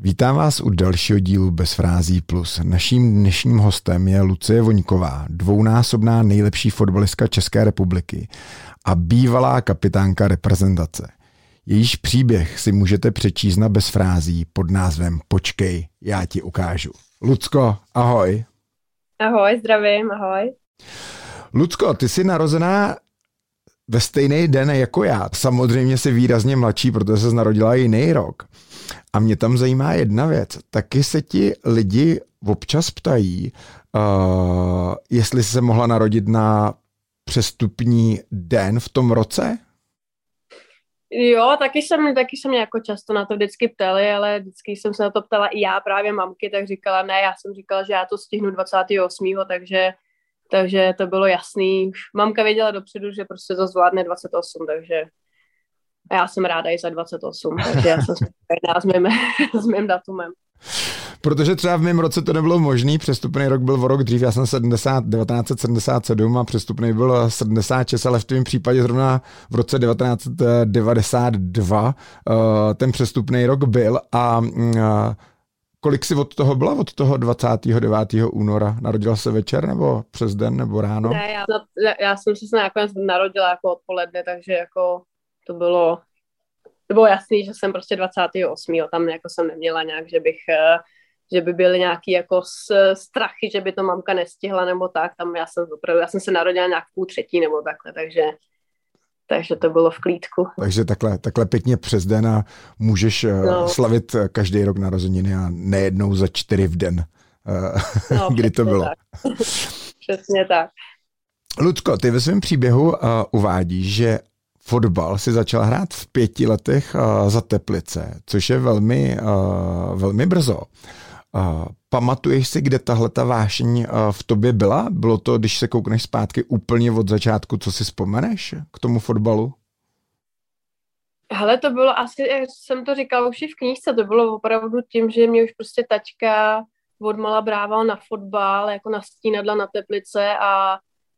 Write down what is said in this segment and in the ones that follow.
Vítám vás u dalšího dílu Bez frází plus. Naším dnešním hostem je Lucie Voňková, dvounásobná nejlepší fotbalistka České republiky a bývalá kapitánka reprezentace. Jejíž příběh si můžete přečíst na Bez frází pod názvem Počkej, já ti ukážu. Lucko, ahoj. Ahoj, zdravím, ahoj. Lucko, ty jsi narozená ve stejný den jako já. Samozřejmě jsi výrazně mladší, protože se narodila jiný rok. A mě tam zajímá jedna věc. Taky se ti lidi občas ptají, jestli jsi se mohla narodit na přestupní den v tom roce? Jo, taky se mě jako často na to vždycky ptali, ale vždycky jsem se na to ptala i já, právě mamky, tak říkala ne, já jsem říkala, že já to stihnu 28. Takže to bylo jasný. Už mamka věděla dopředu, že prostě to zvládne 28, takže já jsem ráda i za 28, takže já jsem spokojená s mým datumem. Protože třeba v mém roce to nebylo možný, přestupný rok byl o rok dřív, já jsem 1977 a přestupný byl 76, ale v tom případě zrovna v roce 1992 ten přestupný rok byl a kolik jsi od toho byla, od toho 29. února? Narodila se večer nebo přes den nebo ráno? Ne, já jsem se nakonec narodila jako odpoledne, takže jako to bylo jasný, že jsem prostě 28. Tam jako jsem neměla nějak, že by byly nějaký jako strachy, že by to mamka nestihla nebo tak. Tam já jsem se narodila nějak v 2:30 nebo takhle, takže to bylo v klídku. Takže takhle pěkně přes den a můžeš slavit každý rok narozeniny a nejednou za 4 v den, kdy to bylo. Tak. Přesně tak. Lucko, ty ve svém příběhu uvádíš, že fotbal si začala hrát v 5 letech za Teplice, což je velmi, velmi brzo. Pamatuješ si, kde tahleta vášeň v tobě byla? Bylo to, když se koukneš zpátky úplně od začátku, co si vzpomeneš k tomu fotbalu? Hele, to bylo asi, jak jsem to říkala už i v knížce, to bylo opravdu tím, že mě už prostě tačka odmala brával na fotbal, jako na stínadla na Teplice a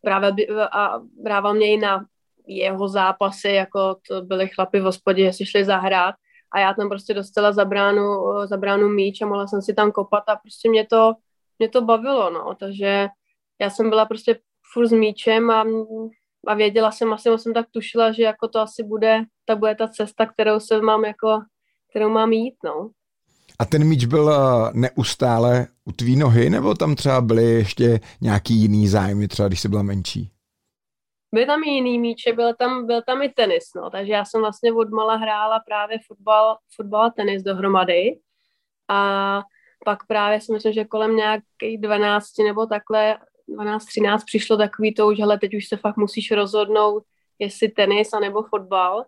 brával mě i na jeho zápasy, jako to byli chlapi v hospodě, jestli šli zahrát a já tam prostě dostala za bránu míč a mohla jsem si tam kopat a prostě mě to bavilo, no, takže já jsem byla prostě furt s míčem a věděla jsem, jsem tak tušila, že jako to asi bude ta cesta, kterou mám jít, no. A ten míč byl neustále u tvý nohy, nebo tam třeba byly ještě nějaký jiný zájmy, třeba když jsi byla menší? Byly tam i jiný míče, byl tam i tenis, no, takže já jsem vlastně odmala hrála právě fotbal a tenis dohromady a pak právě si myslím, že kolem nějakých 12 nebo takhle, 12-13 přišlo takový to už, hele, teď už se fakt musíš rozhodnout, jestli tenis anebo fotbal.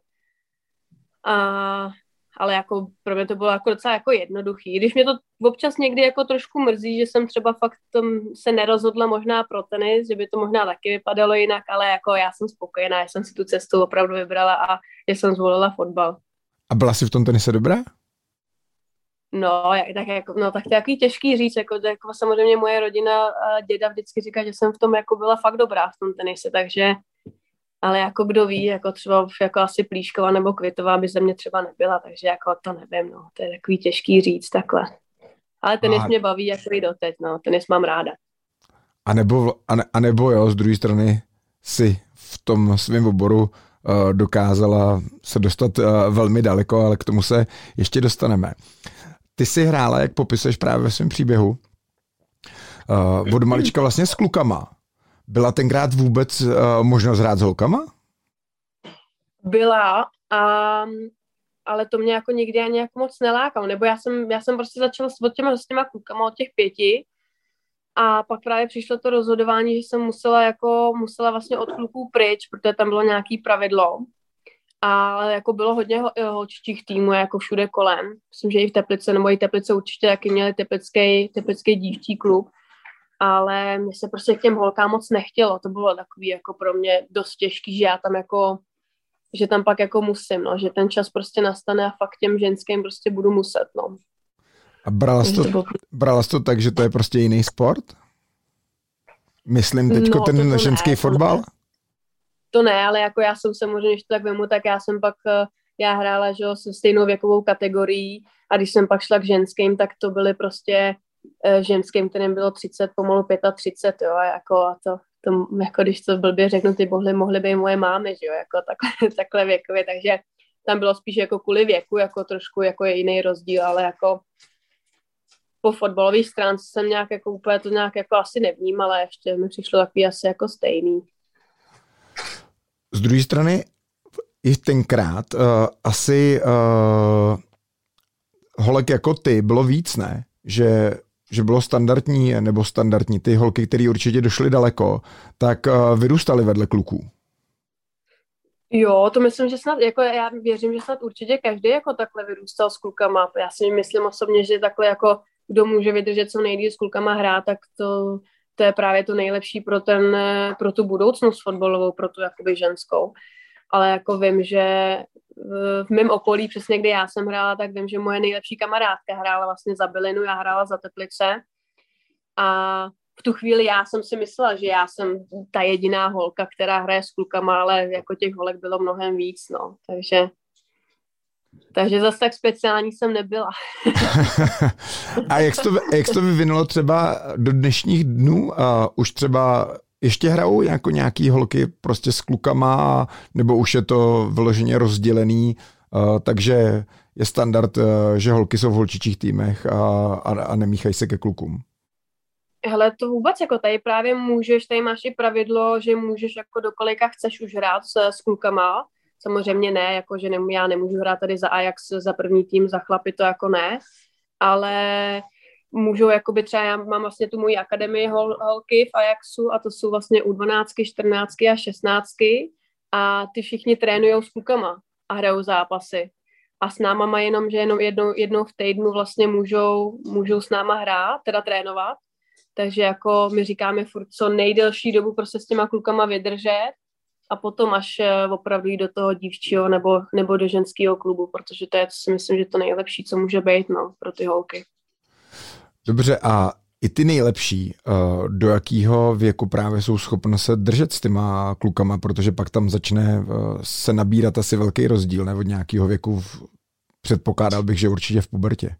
Ale jako pro mě to bylo jako docela jako jednoduchý. Když mě to občas někdy jako trošku mrzí, že jsem třeba fakt se nerozhodla možná pro tenis, že by to možná taky vypadalo jinak, ale jako já jsem spokojená, já jsem si tu cestu opravdu vybrala a že jsem zvolila fotbal. A byla jsi v tom tenise dobrá? Tak to je takový těžký říct, jako samozřejmě moje rodina a děda vždycky říká, že jsem v tom jako byla fakt dobrá v tom tenise, takže ale jako kdo ví, jako třeba jako asi Plíšková nebo Kvitová by ze mě třeba nebyla, takže jako to nevím, no, to je takový těžký říct takhle. Ale tenis mě baví jako i doteď, no, tenis mám ráda. A nebo jo, z druhé strany si v tom svém oboru dokázala se dostat velmi daleko, ale k tomu se ještě dostaneme. Ty jsi hrála, jak popisuješ právě ve svém příběhu, od malička vlastně s klukama. Byla tenkrát vůbec možnost hrát s holkama? Byla, ale to mě jako nikdy ani jako moc nelákalo, nebo já jsem prostě začala s těma klukama od těch 5 a pak právě přišlo to rozhodování, že jsem musela vlastně od kluků pryč, protože tam bylo nějaký pravidlo, ale jako bylo hodně holčičích týmů jako všude kolem, myslím, že i v Teplice, nebo i Teplice určitě taky měli teplický dívčí klub, ale mně se prostě k těm holkám moc nechtělo, to bylo takový jako pro mě dost těžký, že já tam jako, že tam pak jako musím, no, že ten čas prostě nastane a fakt těm ženským prostě budu muset, no. A brala jsi to tak, že to je prostě jiný sport? Myslím teďko ten ženský fotbal? To ne, ale jako já jsem samozřejmě, když to tak vemu, tak já jsem pak já hrála, že jo, se stejnou věkovou kategorií a když jsem pak šla k ženským, tak to byly prostě ženským, kterým bylo 30, pomalu 35, jo, a jako když to blbě řeknu, ty mohly být moje mámy, že jo, jako takhle věkově, takže tam bylo spíš jako kvůli věku, jako trošku jako je jiný rozdíl, ale jako po fotbalové stránce jsem nějak jako úplně to nějak jako asi nevnímala, ještě mi přišlo takový asi jako stejný. Z druhé strany i tenkrát asi holek jako ty bylo víc, ne? Že bylo standardní ty holky, které určitě došly daleko, tak vyrůstaly vedle kluků. Jo, to myslím, že snad, jako já věřím, že snad určitě každý jako takhle vyrůstal s klukama. Já si myslím osobně, že takhle jako kdo může vydržet co nejdýl s klukama hrát, tak to je právě to nejlepší pro tu budoucnost fotbalovou, pro tu jakoby ženskou. Ale jako vím, že v mém okolí, přesně kde já jsem hrála, tak vím, že moje nejlepší kamarádka hrála vlastně za Bylinu, já hrála za Teplice a v tu chvíli já jsem si myslela, že já jsem ta jediná holka, která hraje s klukama, ale jako těch holek bylo mnohem víc, no, takže zase tak speciální jsem nebyla. A jak to vyvinulo třeba do dnešních dnů? Už třeba ještě hrajou jako nějaký holky prostě s klukama, nebo už je to vyloženě rozdělený, takže je standard, že holky jsou v holčičích týmech a nemíchají se ke klukům? Hele, to vůbec jako tady právě tady máš i pravidlo, že můžeš jako do kolika chceš už hrát s klukama. Samozřejmě ne, jako že já nemůžu hrát tady za Ajax, za první tým, za chlapy, to jako ne, ale můžou, jakoby třeba já mám vlastně tu moji akademii holky v Ajaxu a to jsou vlastně U12, 14 a 16 a ty všichni trénujou s klukama a hrajou zápasy. A s náma mají jenom, že jednou v týdnu vlastně můžou s náma hrát, teda trénovat. Takže jako my říkáme furt co nejdelší dobu prostě s těma klukama vydržet a potom až opravdu jít do toho dívčího nebo do ženského klubu, protože to je, co si myslím, že to nejlepší, co může být, no, pro ty holky. Dobře, a i ty nejlepší, do jakého věku právě jsou schopni se držet s těma klukama, protože pak tam začne se nabírat asi velký rozdíl, ne, od nějakého věku, předpokládal bych, že určitě v pubertě.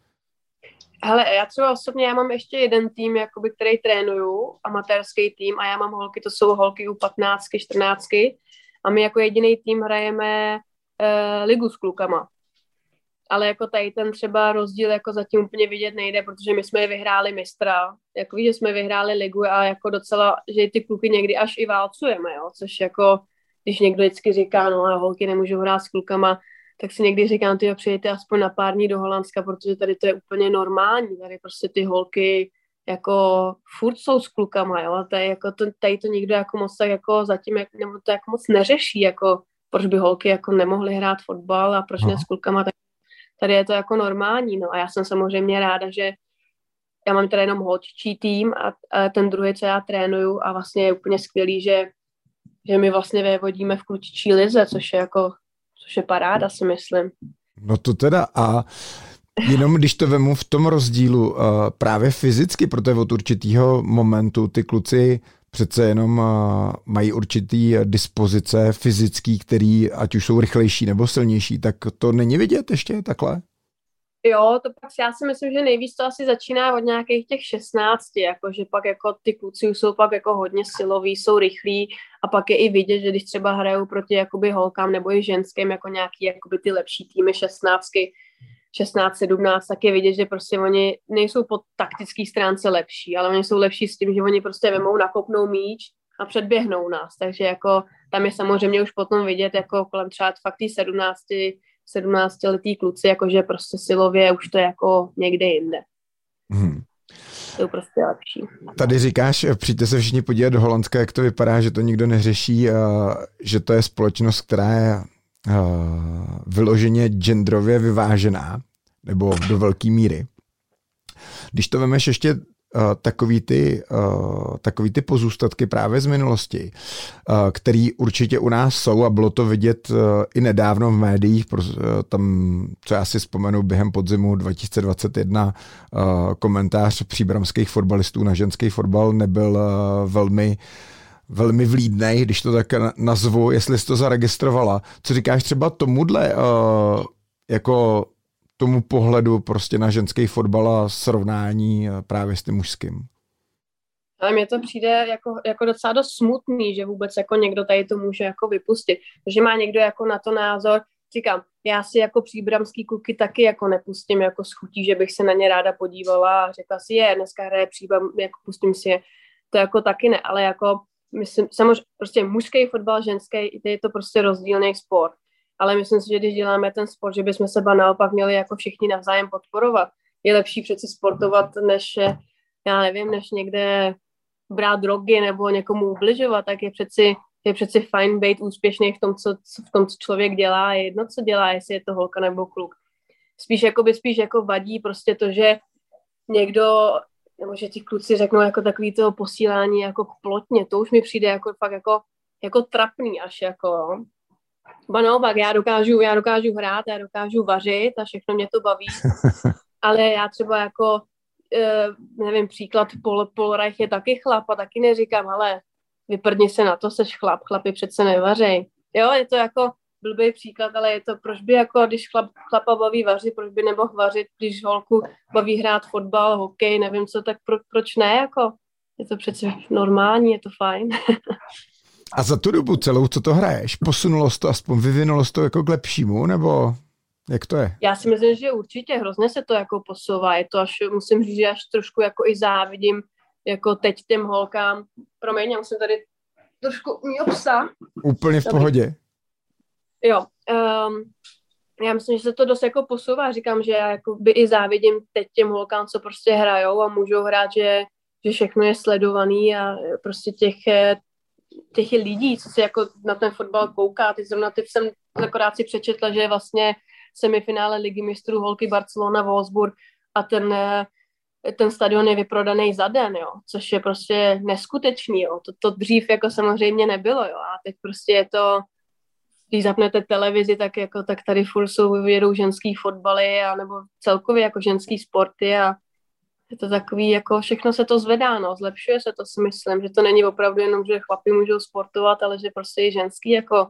Hele, já třeba osobně, já mám ještě jeden tým, jakoby, který trénuju, amatérský tým a já mám holky, to jsou holky U15, 14 a my jako jediný tým hrajeme ligu s klukama. Ale jako tady ten třeba rozdíl jako zatím úplně vidět nejde, protože my jsme vyhráli mistra, jako víš, že jsme vyhráli ligu a jako docela, že ty kluky někdy až i válcujeme, jo, což jako, když někdo vždycky říká, no a holky nemůžou hrát s klukama, tak si někdy říkám, ty přijďte aspoň na pár dní do Holandska, protože tady to je úplně normální, tady prostě ty holky jako furt jsou s klukama, jo, tady to nikdo jako moc tak jako zatím, nebo to jako moc neřeší, jako proč by holky jako nemohly hrát fotbal a proč ne s klukama, tak tady je to jako normální, no a já jsem samozřejmě ráda, že já mám teda jenom holčičí tým a ten druhý, co já trénuju a vlastně je úplně skvělý, že my vlastně vévodíme v klučičí lize, což je paráda, si myslím. No to teda a jenom když to vemu v tom rozdílu právě fyzicky, protože od určitýho momentu ty kluci přece jenom mají určitý dispozice fyzický, který ať už jsou rychlejší nebo silnější, tak to není vidět ještě takhle? Jo, to pak já si myslím, že nejvíc to asi začíná od nějakých těch 16, jakože pak jako ty kluci jsou pak jako hodně siloví, jsou rychlí a pak je i vidět, že když třeba hrajou proti jakoby holkám nebo i ženským jako nějaký jakoby ty lepší týmy 16, 17, tak je vidět, že prostě oni nejsou po taktické stránce lepší, ale oni jsou lepší s tím, že oni prostě vemou, nakopnou míč a předběhnou nás, takže jako tam je samozřejmě už potom vidět jako kolem třeba fakt 17letý kluci, jakože prostě silově už to je jako někde jinde. To je prostě lepší. Tady říkáš, přijďte se všichni podívat do Holandska, jak to vypadá, že to nikdo neřeší, že to je společnost, která je vyloženě genderově vyvážená, nebo do velké míry. Když to vemeš ještě takový ty pozůstatky právě z minulosti, který určitě u nás jsou a bylo to vidět i nedávno v médiích, tam, co já si vzpomenu, během podzimu 2021 komentář příbramských fotbalistů na ženský fotbal nebyl velmi velmi vlídnej, když to tak nazvu, jestli jsi to zaregistrovala. Co říkáš třeba tomuhle, jako tomu pohledu prostě na ženský fotbal a srovnání právě s tím mužským? Ale mně to přijde jako docela dost smutný, že vůbec jako někdo tady to může jako vypustit. Že má někdo jako na to názor, říkám, já si jako příbramský kluky taky jako nepustím jako s chutí, že bych se na ně ráda podívala a řekla si, dneska hraje Příbram, jako pustím si je. To jako taky ne, ale jako myslím, samozřejmě prostě mužský fotbal, ženský, je to prostě rozdílný sport. Ale myslím si, že když děláme ten sport, že bychom se naopak měli jako všichni navzájem podporovat. Je lepší přeci sportovat, než já nevím, než někde brát drogy nebo někomu ubližovat, tak je přeci fajn být úspěšný v tom, co člověk dělá, je jedno, co dělá, jestli je to holka nebo kluk. Spíš jako vadí prostě to, že někdo, nebo že ti kluci řeknou jako takový to posílání jako plotně, to už mi přijde jako fakt jako trapný až jako. Ba naopak, já dokážu hrát, já dokážu vařit a všechno mě to baví, ale já třeba jako nevím, příklad Paul Reich je taky chlap a taky neříkám, ale vyprdni se na to, seš chlapi přece nevařej. Jo, je to jako blbý příklad, ale je to, proč by jako, když chlapa baví vařit, proč by nemohl vařit, když holku baví hrát fotbal, hokej, nevím co, tak proč ne, jako, je to přece normální, je to fajn. A za tu dobu celou, co to hraješ, posunulo se to aspoň, vyvinulo se to jako k lepšímu, nebo jak to je? Já si myslím, že určitě hrozně se to jako posouvá, je to až, musím říct, že až trošku jako i závidím, jako teď těm holkám, promiň, já musím tady trošku mýho psa. Úplně v pohodě. Jo, já myslím, že se to dost jako posouvá, říkám, že já jako by i závidím teď těm holkám, co prostě hrajou a můžou hrát, že všechno je sledovaný a prostě těch lidí, co si jako na ten fotbal kouká. Teď zrovna jsem akorát si přečetla, že je vlastně semifinále Ligy mistrů holky Barcelona-Wolfsburg a ten stadion je vyprodaný za den, jo, což je prostě neskutečný, jo. To dřív jako samozřejmě nebylo, jo, a teď prostě je to, když zapnete televizi, tak tady furt jedou ženský fotbaly a nebo celkově jako ženský sporty a je to takový, jako všechno se to zvedá, no, zlepšuje se to, si myslím, že to není opravdu jenom, že chlapi můžou sportovat, ale že prostě i ženský jako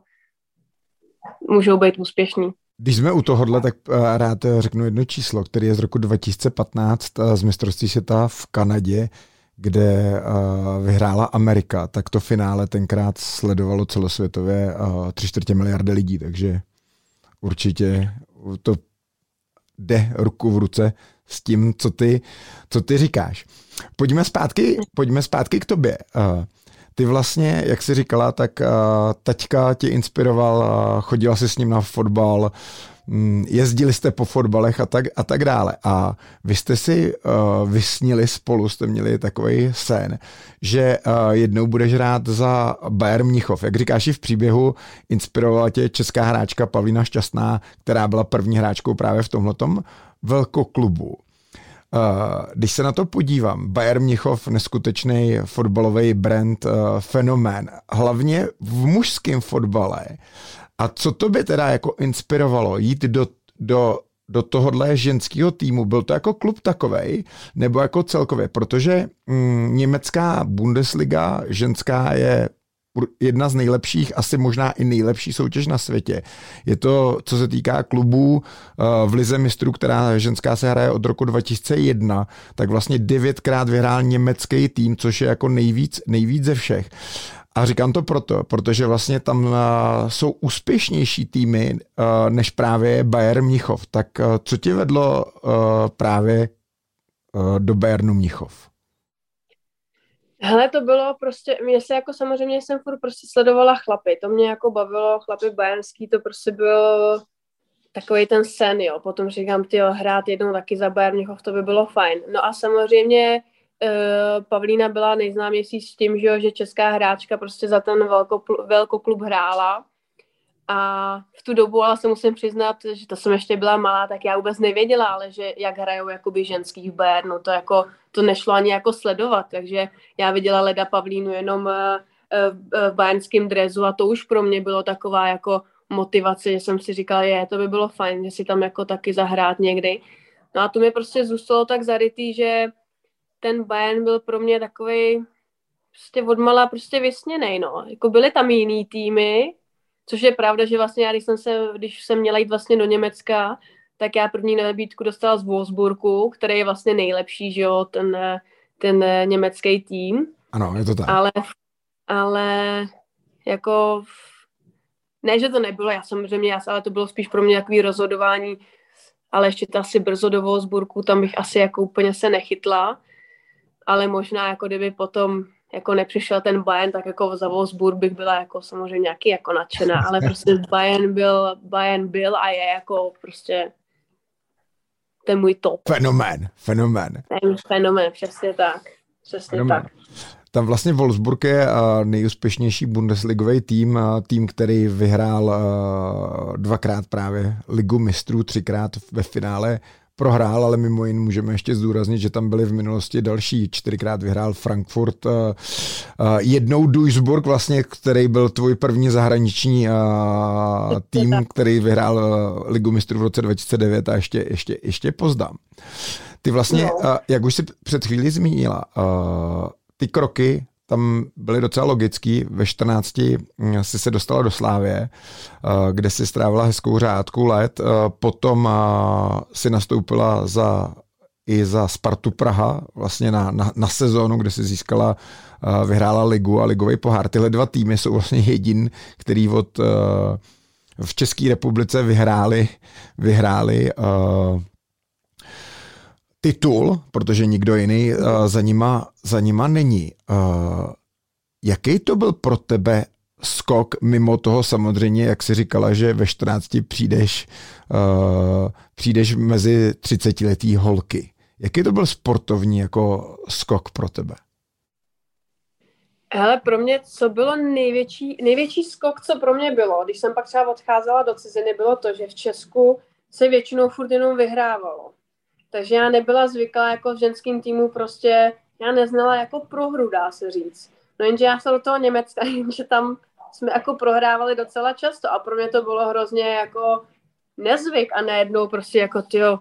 můžou být úspěšní. Když jsme u tohohle, tak rád řeknu jedno číslo, které je z roku 2015 z mistrovství světa v Kanadě, kde vyhrála Amerika, tak to finále tenkrát sledovalo celosvětově 3/4 miliardy lidí, takže určitě to jde ruku v ruce s tím, co ty říkáš. Pojďme zpátky k tobě. Ty vlastně, jak jsi říkala, tak taťka tě inspiroval, chodila jsi s ním na fotbal, jezdili jste po fotbalech a tak dále. A vy jste si vysnili spolu, jste měli takový sen, že jednou budeš hrát za Bayern Mnichov. Jak říkáš, i v příběhu inspirovala tě česká hráčka Pavlína Šťastná, která byla první hráčkou právě v tomhletom velkoklubu. Když se na to podívám, Bayern Mnichov, neskutečný fotbalový brand, fenomén, hlavně v mužském fotbale. A co to by teda jako inspirovalo jít do tohohle ženského týmu? Byl to jako klub takovej, nebo jako celkově? Protože německá Bundesliga ženská je jedna z nejlepších, asi možná i nejlepší soutěž na světě. Je to, co se týká klubů v Lize mistrů, která ženská se hraje od roku 2001, tak vlastně 9krát vyhrál německý tým, což je jako nejvíc ze všech. A říkám to protože vlastně tam jsou úspěšnější týmy než právě Bayern Mnichov. Tak co tě vedlo právě do Bayernu Mnichov? Hele, to bylo prostě, mě se jako samozřejmě jsem furt prostě sledovala chlapy, to mě jako bavilo, chlapy bayernský, to prostě byl takový ten sen, jo, potom říkám, hrát jednou taky za Bayern Mnichov, to by bylo fajn. No a samozřejmě Pavlína byla nejznámější s tím, že česká hráčka prostě za ten velkoklub hrála a v tu dobu, ale se musím přiznat, že to jsem ještě byla malá, tak já vůbec nevěděla, ale že jak hrajou jakoby ženský v Bayernu, to nešlo ani jako sledovat, takže já viděla leda Pavlínu jenom v bayernském dresu a to už pro mě bylo taková jako motivace, že jsem si říkala, to by bylo fajn, že si tam jako taky zahrát někdy. No a to mi prostě zůstalo tak zarytý, že ten Bayern byl pro mě takovej prostě odmala prostě vysněnej, no. Jako byly tam jiný týmy, což je pravda, že vlastně já, když jsem měla jít vlastně do Německa, tak já první nabídku dostala z Wolfsburgu, který je vlastně nejlepší, že jo, ten německý tým. Ano, je to tak. Ale jako ne, že to nebylo, ale to bylo spíš pro mě takový rozhodování, ale ještě to asi brzo do Wolfsburgu, tam bych asi jako úplně se nechytla, ale možná jako kdyby potom jako nepřišel ten Bayern, tak jako za Wolfsburg bych byla jako samozřejmě nějaký jako nadšená, ale prostě Bayern byl a je jako prostě ten můj top. Fenomén. Ten fenomén, přesně tak. Tam vlastně Wolfsburg je nejúspěšnější bundesligový tým, který vyhrál dvakrát právě Ligu mistrů, 3krát ve finále prohrál, ale mimo jiné můžeme ještě zdůraznit, že tam byly v minulosti další, 4krát vyhrál Frankfurt, jednou Duisburg vlastně, který byl tvůj první zahraniční tým, který vyhrál Ligu mistrů v roce 2009 a ještě pozdám. Ty vlastně, jak už si před chvílí zmínila, ty kroky tam byly docela logický. Ve 14 si se dostala do Slávie, kde si strávila hezkou řádku let. Potom si nastoupila i za Spartu Praha, vlastně na sezónu, kde si vyhrála ligu a ligový pohár. Tyhle dva týmy jsou vlastně jediný, který v České republice vyhráli titul, protože nikdo jiný za nima není. Jaký to byl pro tebe skok, mimo toho samozřejmě, jak jsi říkala, že ve 14 přijdeš mezi 30letý holky. Jaký to byl sportovní jako skok pro tebe? Hele, pro mě, co bylo největší skok, co pro mě bylo, když jsem pak třeba odcházela do ciziny, bylo to, že v Česku se většinou furt jenom vyhrávalo. Takže já nebyla zvyklá jako v ženském týmu prostě, já neznala jako prohru, dá se říct. No jenže já jsem do toho Německa, jenže tam jsme jako prohrávali docela často a pro mě to bylo hrozně jako nezvyk a najednou prostě jako tyjo,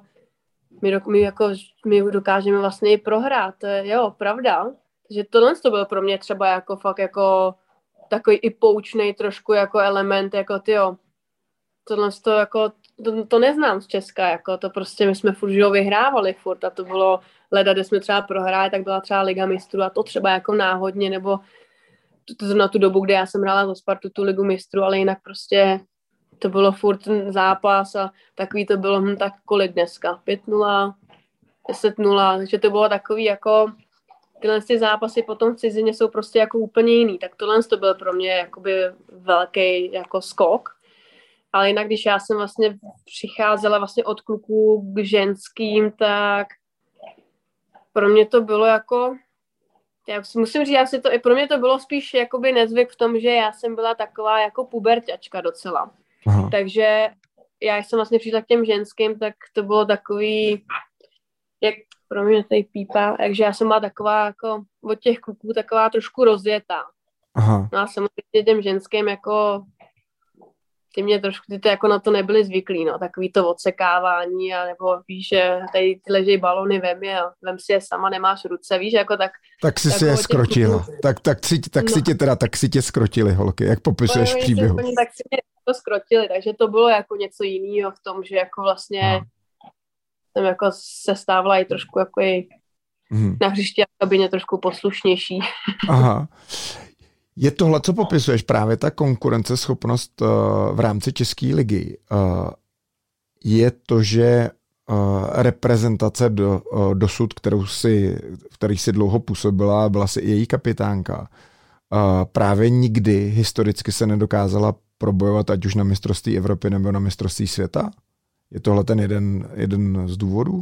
my dokážeme vlastně i prohrát, to je jo, pravda. Takže tohle to bylo pro mě třeba jako fakt jako takový i poučnej trošku jako element, jako tyjo, tohle to jako to neznám z Česka, jako to prostě my jsme furt vyhrávali furt a to bylo leda, kde jsme třeba prohráli, tak byla třeba Liga mistrů a to třeba jako náhodně, nebo na tu dobu, kdy já jsem hrála za Spartu tu Ligu mistrů, ale jinak prostě to bylo furt ten zápas a takový to bylo tak kolik dneska, 5-0, 10-0, takže to bylo takový jako tyhle ty zápasy potom v cizině jsou prostě jako úplně jiný, tak tohle to byl pro mě jakoby velký jako skok. Ale jinak, když já jsem vlastně přicházela vlastně od kluků k ženským, tak pro mě to bylo jako, já musím říct, i pro mě to bylo spíš jakoby nezvyk v tom, že já jsem byla taková jako puberťačka docela. Aha. Takže já jsem vlastně přišla k těm ženským, tak to bylo takový, jak pro mě tady pípá, takže já jsem byla taková jako od těch kluků taková trošku rozjetá. Aha. No a samozřejmě těm ženským jako ty to jako na to nebyli zvyklí, no, takový to odsekávání, a nebo víš, že tady ty leží balony vem si je sama, nemáš ruce, víš, jako tak. Tak si je skrotila, tak si tě skrotili holky, jak popisuješ příběhu. Tak si mě to skrotili, takže to bylo jako něco jiného v tom, že jako vlastně jsem jako se stávala i trošku jako na hřišti a kabině trošku poslušnější. Aha. Je tohle, co popisuješ, právě ta konkurenceschopnost v rámci České ligy, je to, že reprezentace dosud, který si dlouho působila, byla si i její kapitánka, právě nikdy historicky se nedokázala probojovat ať už na mistrovství Evropy nebo na mistrovství světa? Je tohle ten jeden z důvodů?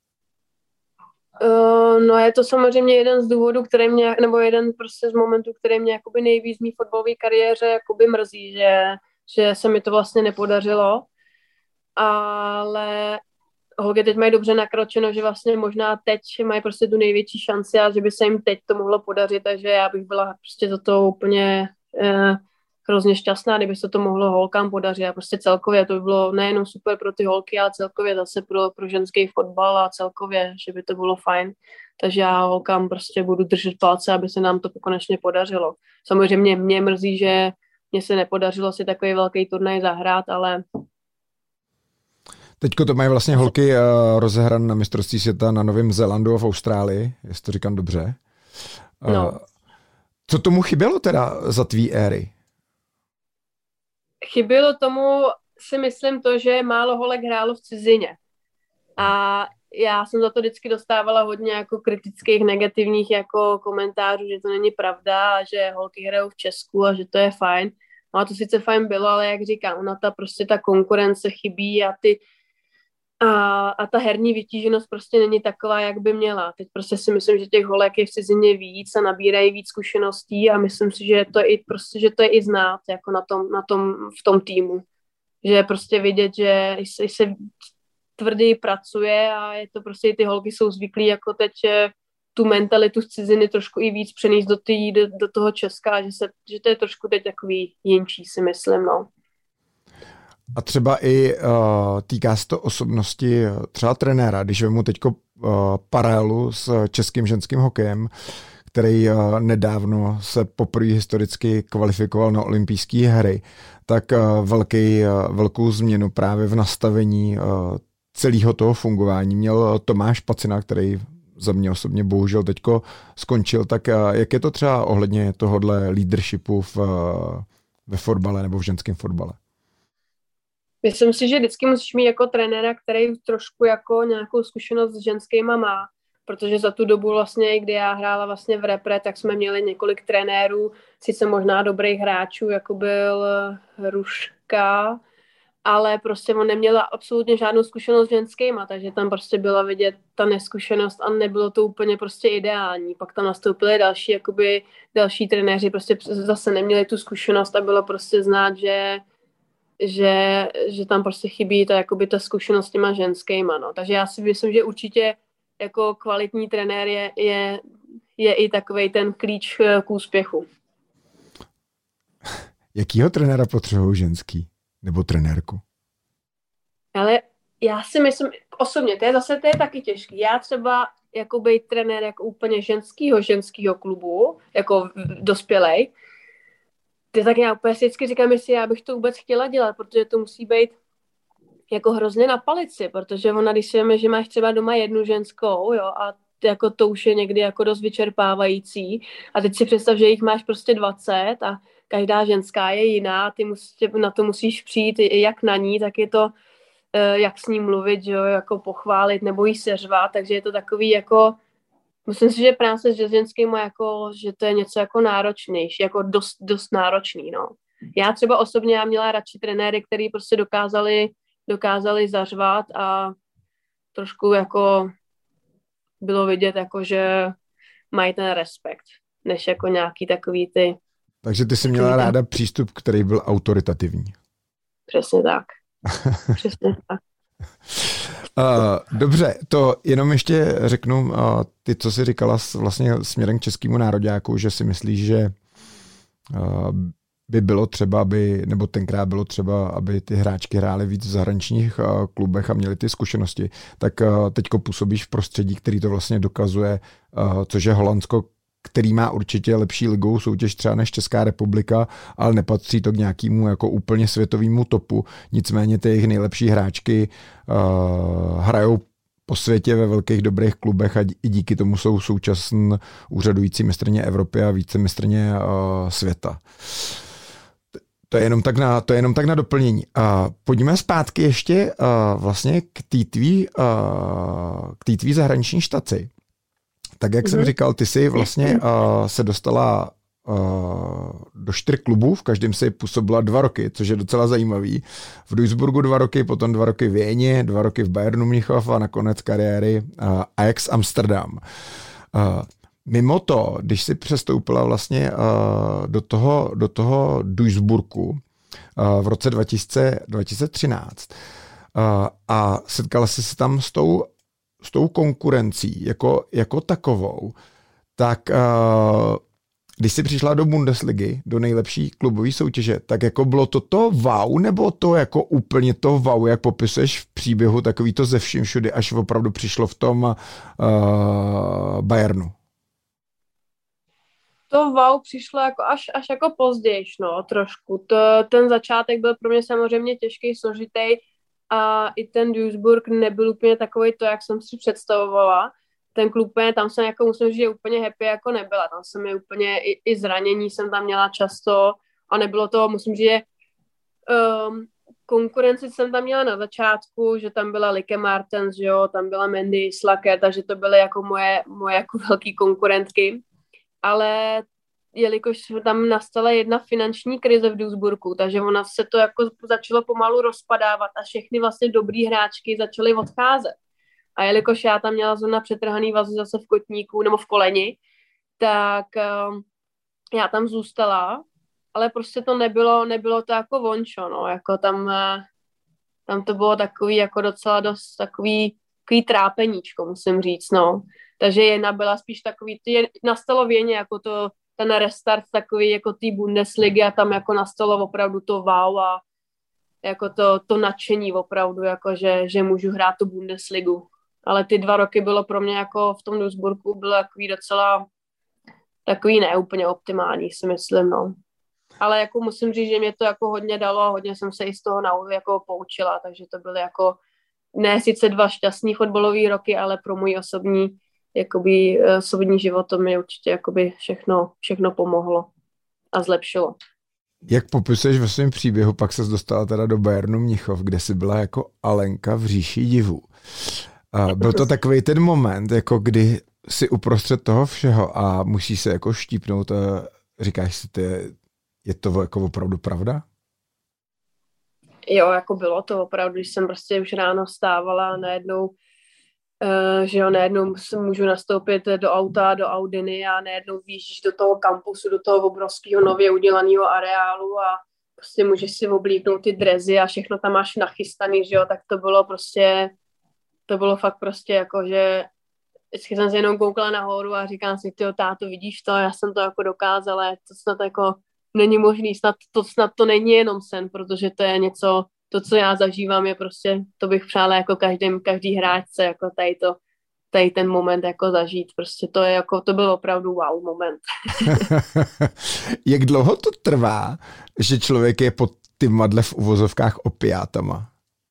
No je to samozřejmě jeden z důvodů, nebo jeden prostě z momentů, který mě jakoby nejvíc v mý fotbalové kariéře jakoby mrzí, že se mi to vlastně nepodařilo, ale holky teď mají dobře nakročeno, že vlastně možná teď mají prostě tu největší šanci a že by se jim teď to mohlo podařit, takže já bych byla prostě za to úplně hrozně šťastná, kdyby se to mohlo holkám podařit a prostě celkově to by bylo nejenom super pro ty holky, ale celkově zase pro ženský fotbal a celkově, že by to bylo fajn. takže já holkám prostě budu držet palce, aby se nám to konečně podařilo. Samozřejmě mě mrzí, že mně se nepodařilo si takový velký turnaj zahrát, ale... Teďko to mají vlastně holky rozehran na mistrovství světa na Novém Zélandu a v Austrálii, jestli to říkám dobře. No. Co tomu chybělo teda za tvý éry? Chybělo tomu, si myslím, to, že málo holek hrálo v cizině. A já jsem za to vždycky dostávala hodně jako kritických, negativních jako komentářů, že to není pravda a že holky hrajou v Česku a že to je fajn. No a to sice fajn bylo, ale jak říkám, ona ta konkurence chybí a ta herní vytíženost prostě není taková, jak by měla. Teď prostě si myslím, že těch holek je v cizině víc a nabírají víc zkušeností a myslím si, že to je i znát jako v tom týmu. Že je prostě vidět, že se tvrději pracuje a je to prostě, ty holky jsou zvyklí jako teď tu mentalitu z ciziny trošku i víc přenést do toho Česka, že to je trošku teď takový jinčí, si myslím, no. A třeba i týká se to osobnosti třeba trenéra, když vemu teďko paralelu s českým ženským hokejem, který nedávno se poprvé historicky kvalifikoval na olympijské hry, tak velkou změnu právě v nastavení celého toho fungování měl Tomáš Pacina, který za mě osobně bohužel teďko skončil. Tak jak je to třeba ohledně tohohle leadershipu ve fotbale nebo v ženském fotbale? Myslím si, že vždycky musíš mít jako trenéra, který trošku jako nějakou zkušenost s ženskýma má, protože za tu dobu vlastně, kdy já hrála vlastně v repre, tak jsme měli několik trenérů, sice možná dobrých hráčů, jako byl Hruška, ale prostě on neměl absolutně žádnou zkušenost s ženskýma, takže tam prostě byla vidět ta neskušenost a nebylo to úplně prostě ideální. Pak tam nastoupili další trenéři, prostě zase neměli tu zkušenost a bylo prostě znát, že tam prostě chybí ta zkušenost s těma ženskýma, no. Takže já si myslím, že určitě jako kvalitní trenér je i takovej ten klíč k úspěchu. Jakýho trenéra potřebují ženský? Nebo trenérku? Ale já si myslím, osobně, to je taky těžký. Já třeba jako být trenér jako úplně ženskýho klubu, jako dospělej, tak já úplně si vždycky říkám, jestli já bych to vůbec chtěla dělat, protože to musí být jako hrozně na palici, protože ona, když si víme, že máš třeba doma jednu ženskou, jo, a jako to už je někdy jako dost vyčerpávající a teď si představ, že jich máš prostě 20 a každá ženská je jiná, ty na to musíš přijít jak na ní, tak je to jak s ní mluvit, jo, jako pochválit nebo jí seřvat, takže je to takový jako, myslím si, že práce s ženským jako, že to je něco jako náročnější, jako dost náročný, no. Já třeba osobně měla radši trenéry, který prostě dokázali zařvat a trošku jako bylo vidět, jako, že mají ten respekt, než jako nějaký takový ty... Takže ty jsi měla ráda přístup, který byl autoritativní. Přesně tak. Přesně tak. Dobře, to jenom ještě řeknu, ty, co jsi říkala vlastně směrem k českému nároďáku, že si myslíš, že by bylo třeba, nebo tenkrát bylo třeba, aby ty hráčky hrály víc v zahraničních klubech a měly ty zkušenosti, tak teďko působíš v prostředí, který to vlastně dokazuje, což je Holandsko, který má určitě lepší ligovou soutěž třeba než Česká republika, ale nepatří to k nějakému jako úplně světovému topu. Nicméně ty jejich nejlepší hráčky hrajou po světě ve velkých dobrých klubech a i díky tomu jsou současně úřadující mistryně Evropy a vícemistryně světa. To je jenom tak na doplnění. Pojďme zpátky ještě vlastně k té tvý zahraniční štaci. Tak jak jsem říkal, ty jsi vlastně se dostala do 4 klubů, v každém si působila 2 roky, což je docela zajímavý. V Duisburgu 2 roky, potom 2 roky v Věně, 2 roky v Bayernu Mnichov a nakonec kariéry Ajax Amsterdam. Mimo to, když jsi přestoupila vlastně do toho Duisburgu v roce 2013 a setkala jsi se tam s tou konkurencí jako takovou, tak Když jsi přišla do Bundesligy, do nejlepší klubové soutěže, tak jako bylo to wow, nebo to jako úplně to wow, jak popisuješ v příběhu, takový to ze vším všudy, až opravdu přišlo v tom Bayernu? To wow přišlo jako až jako později, no, trošku. Ten začátek byl pro mě samozřejmě těžký, složitý a i ten Duisburg nebyl úplně takový to, jak jsem si představovala. Ten klub, tam jsem jako musím říct, že úplně happy jako nebyla. Tam jsem je úplně, i zranění jsem tam měla často a nebylo to, musím říct, že konkurenci jsem tam měla na začátku, že tam byla Lieke Martens, že jo, tam byla Mandy Slacker, takže to byly jako moje jako velký konkurentky. Ale jelikož tam nastala jedna finanční krize v Duisburgu, takže ona se to jako začalo pomalu rozpadávat a všechny vlastně dobrý hráčky začaly odcházet. A jelikož já tam měla zrovna přetrhaný vazy zase v kotníku nebo v koleni, tak já tam zůstala, ale prostě to nebylo to jako vončo, no, jako tam to bylo takový jako docela dost takový trápeníčko, musím říct, no. Takže jedna byla spíš takový, nastalo věně jako ten restart takový jako té Bundesligy a tam jako nastalo opravdu to wow a jako to nadšení opravdu, jako že můžu hrát tu Bundesligu. Ale ty 2 roky bylo pro mě jako v tom Duisburgu bylo takový docela takový neúplně optimální, si myslím, no. Ale jako musím říct, že mě to jako hodně dalo a hodně jsem se i z toho jako poučila, takže to byly jako ne sice 2 šťastný fotbalový roky, ale pro můj osobní život to mi určitě jakoby všechno pomohlo a zlepšilo. Jak popisuješ ve svém příběhu, pak ses dostala teda do Bayernu Mnichov, kde jsi byla jako Alenka v říši divů. Byl to takový ten moment, jako kdy jsi uprostřed toho všeho a musíš se jako štípnout a říkáš si, je to jako opravdu pravda? Jo, jako bylo to opravdu, když jsem prostě už ráno vstávala a najednou můžu nastoupit do auta, do Audiny a najednou vyjíždíš do toho kampusu, do toho obrovského nově udělaného areálu a prostě můžeš si oblíknout ty drezy a všechno tam máš nachystaný, že jo, tak to bylo fakt prostě jako, že vždycky jsem se jenom koukala nahoru a říkám si, tyjo, táto, vidíš to, já jsem to jako dokázala, to snad jako není možný, snad to není jenom sen, protože to je něco, to, co já zažívám, je prostě, to bych přála jako každý hráčce, jako tady ten moment jako zažít, prostě to je jako, to byl opravdu wow moment. Jak dlouho to trvá, že člověk je pod ty madle v uvozovkách opiátama?